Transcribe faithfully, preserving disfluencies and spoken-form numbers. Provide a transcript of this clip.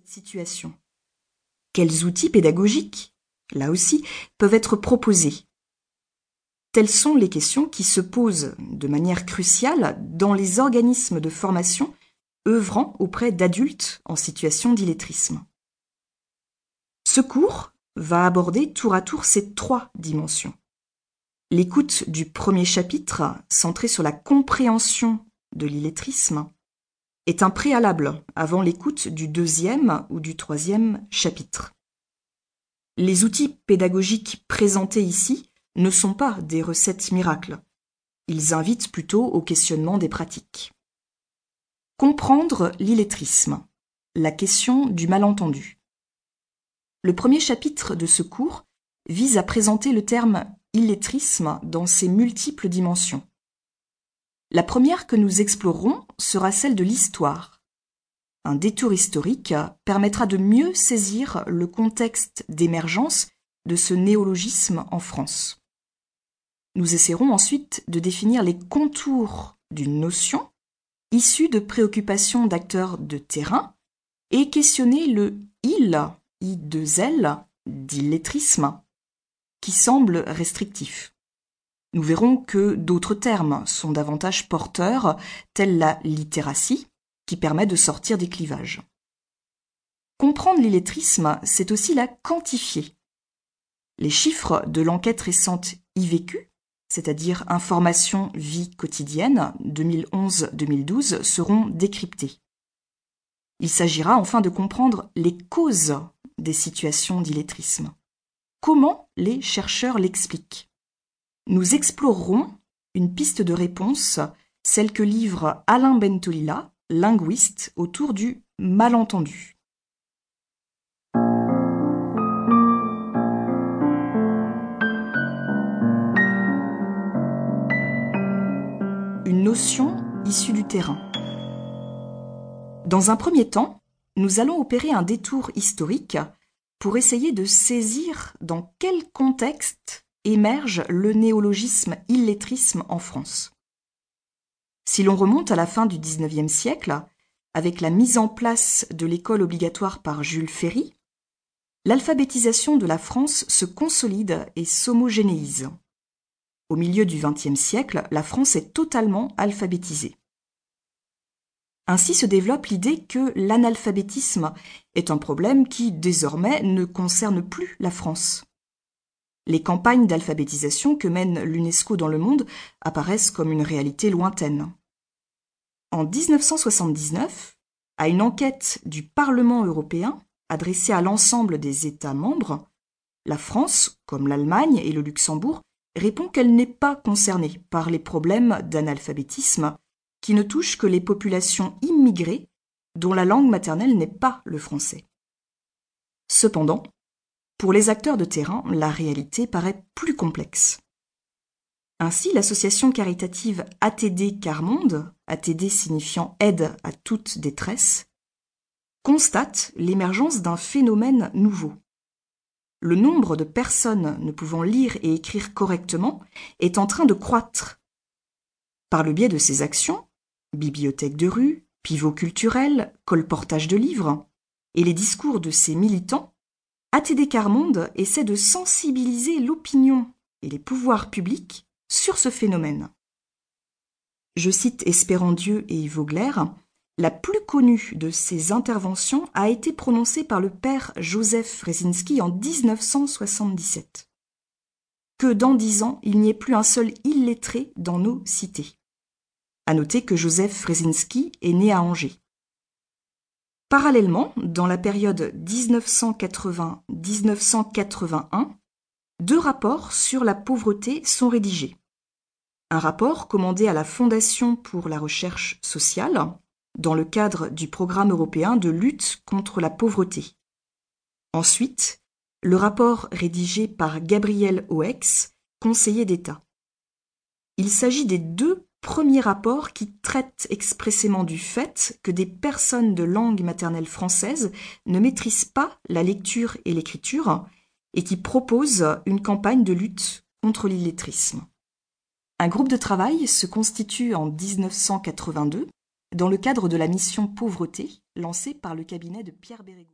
cette situation? Quels outils pédagogiques, là aussi, peuvent être proposés? Telles sont les questions qui se posent de manière cruciale dans les organismes de formation œuvrant auprès d'adultes en situation d'illettrisme. Ce cours va aborder tour à tour ces trois dimensions. L'écoute du premier chapitre, centré sur la compréhension de l'illettrisme, est un préalable avant l'écoute du deuxième ou du troisième chapitre. Les outils pédagogiques présentés ici ne sont pas des recettes miracles. Ils invitent plutôt au questionnement des pratiques. Comprendre l'illettrisme, la question du malentendu. Le premier chapitre de ce cours vise à présenter le terme illettrisme dans ses multiples dimensions. La première que nous explorerons sera celle de l'histoire. Un détour historique permettra de mieux saisir le contexte d'émergence de ce néologisme en France. Nous essaierons ensuite de définir les contours d'une notion issue de préoccupations d'acteurs de terrain et questionner le « il » I deux L d'illettrisme qui semble restrictif. Nous verrons que d'autres termes sont davantage porteurs, tels la littératie, qui permet de sortir des clivages. Comprendre l'illettrisme, c'est aussi la quantifier. Les chiffres de l'enquête récente I V Q, c'est-à-dire Information Vie Quotidienne deux mille onze à deux mille douze, seront décryptés. Il s'agira enfin de comprendre les causes des situations d'illettrisme. Comment les chercheurs l'expliquent? Nous explorerons une piste de réponse, celle que livre Alain Bentolila, linguiste, autour du malentendu. Une notion issue du terrain. Dans un premier temps, nous allons opérer un détour historique pour essayer de saisir dans quel contexte émerge le néologisme illettrisme en France. Si l'on remonte à la fin du dix-neuvième siècle, avec la mise en place de l'école obligatoire par Jules Ferry, l'alphabétisation de la France se consolide et s'homogénéise. Au milieu du vingtième siècle, la France est totalement alphabétisée. Ainsi se développe l'idée que l'analphabétisme est un problème qui, désormais, ne concerne plus la France. Les campagnes d'alphabétisation que mène l'UNESCO dans le monde apparaissent comme une réalité lointaine. En dix-neuf cent soixante-dix-neuf, à une enquête du Parlement européen adressée à l'ensemble des États membres, la France, comme l'Allemagne et le Luxembourg, répond qu'elle n'est pas concernée par les problèmes d'analphabétisme qui ne touchent que les populations immigrées dont la langue maternelle n'est pas le français. Cependant, pour les acteurs de terrain, la réalité paraît plus complexe. Ainsi, l'association caritative A T D Quart-Monde, A T D signifiant Aide à toute détresse, constate l'émergence d'un phénomène nouveau. Le nombre de personnes ne pouvant lire et écrire correctement est en train de croître. Par le biais de ces actions, bibliothèques de rue, pivots culturels, colportage de livres, et les discours de ses militants, A T D Quart-Monde essaie de sensibiliser l'opinion et les pouvoirs publics sur ce phénomène. Je cite Espérandieu et Yves Vogler, la plus connue de ces interventions a été prononcée par le père Joseph Wresinski en dix-neuf cent soixante-dix-sept. Que dans dix ans, il n'y ait plus un seul illettré dans nos cités. À noter que Joseph Wresinski est né à Angers. Parallèlement, dans la période dix-neuf cent quatre-vingts à dix-neuf cent quatre-vingt-un, deux rapports sur la pauvreté sont rédigés. Un rapport commandé à la Fondation pour la recherche sociale, dans le cadre du programme européen de lutte contre la pauvreté. Ensuite, le rapport rédigé par Gabriel Oex, conseiller d'État. Il s'agit des deux premiers rapports qui traitent expressément du fait que des personnes de langue maternelle française ne maîtrisent pas la lecture et l'écriture et qui proposent une campagne de lutte contre l'illettrisme. Un groupe de travail se constitue en dix-neuf cent quatre-vingt-deux dans le cadre de la mission Pauvreté lancée par le cabinet de Pierre Bérégovoy.